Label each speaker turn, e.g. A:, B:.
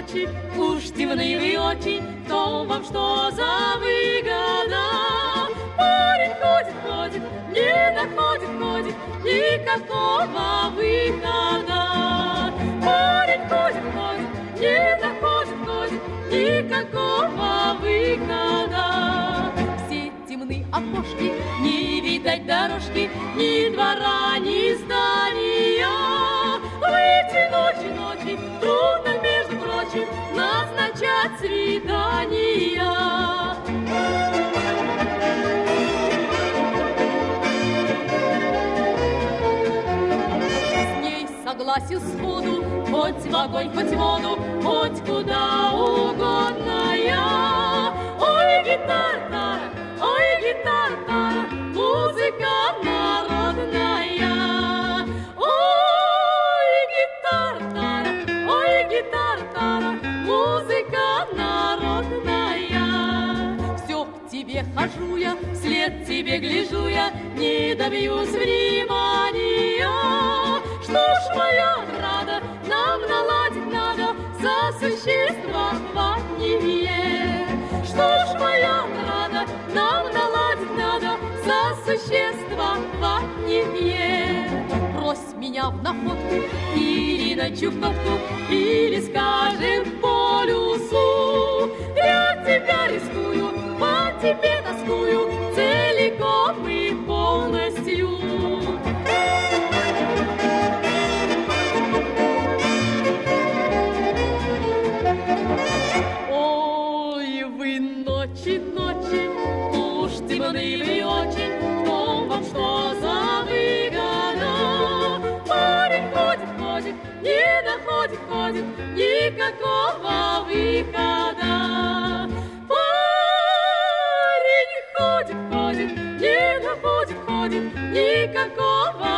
A: мальчик, уж темны вы очень, в том вам что за выгода? Парень ходит, не находит никакого выхода. Парень ходит, не находит никакого выхода. Все темны окошки, не видать дорожки, ни двора, ни здания. В эти ночи трудно, между прочим, назначать свидания. С ней согласен сходу, хоть в огонь, хоть в воду, хоть куда угодно я. Ой, гитара, музыка народная. Гитара, музыка народная. Все к тебе хожу я, вслед тебе гляжу я, не добьюсь внимания. Что ж, моя рада, нам наладить надо сосуществование. Что ж, моя рада, нам наладить надо сосуществование. Брось меня в находку или на чуковку, или, скажем, в полюсу. Я тебя рискую, по тебе тоскую, целиком и полностью. Ой, вы ночи, уж темны вы очень, в том вам что за выгода? Парень ходит, не находит никакого выхода. Парень ходит, не находит никакого